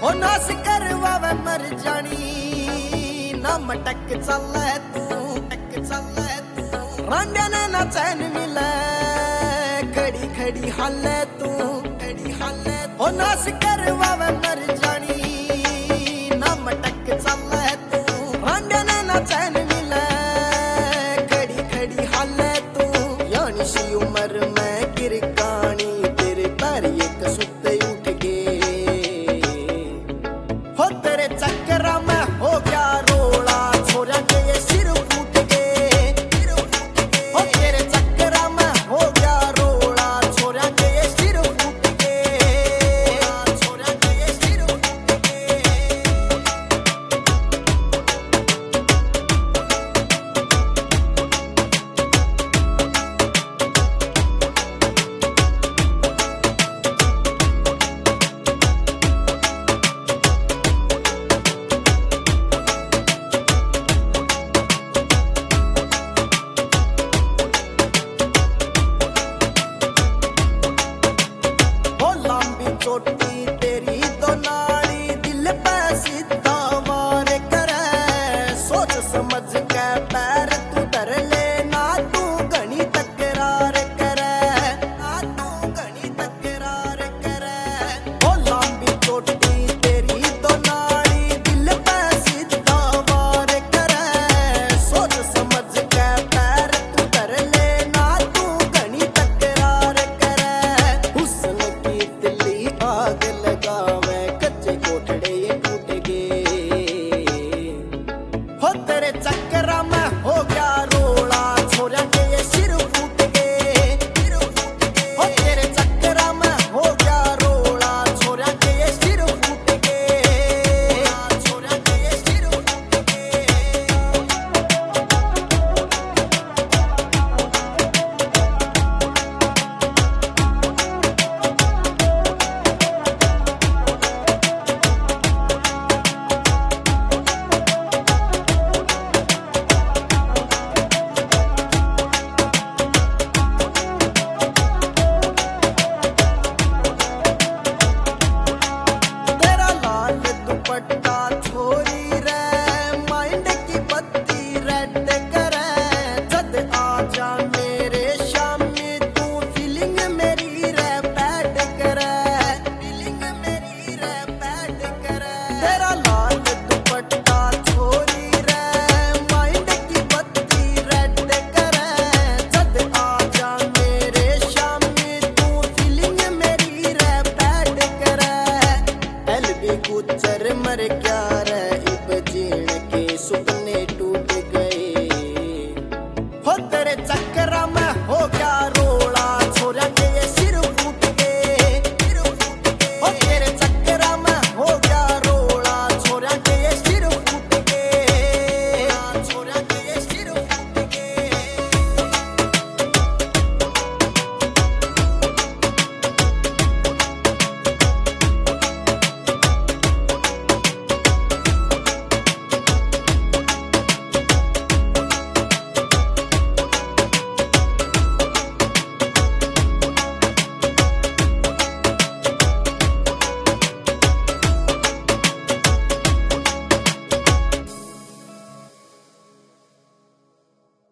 ओ नास करवावे मर जानी ना मटक चले तू रांडे ने ना चैन मिले खड़ी खड़ी हाले तू ओ नास करवावे मर जानी ना मटक चले तू रांडे ने ना चैन मिले खड़ी खड़ी हाले तू यानी सी उम्र में गिरकानी तेरे पैर एक सुते उठ गए हो तेरे चक्करा में हो गया रोला छोरा के ये सिर फूट गए हो तेरे चक्करा में हो गया रोला छोरा के ये सिर फूट गए छोरा के ये सिर फूट गए। चोटी तेरी तो नाड़ी दिल पे सीधा वार करे सोच समझ के पैर तू धर ले ना तू घनी तकरार करे ओ लंबी चोटी तेरी तो नाड़ी दिल पे सीधा वार करे सोच समझ के पैर तू धर ले ना तू घनी तकरार करे हुस्न की दिल्ली आग लगावे कच्चे कोठड़े ये टूट गए हो तेरे चक्करा में हो गया रोला छोरा के ये सिर फूट गए हो तेरे चक्करा में हो गया रोला छोरा के ये सिर फूट गए छोरा के ये सिर फूट गए। तेरा लाल दुपट्टा छोरी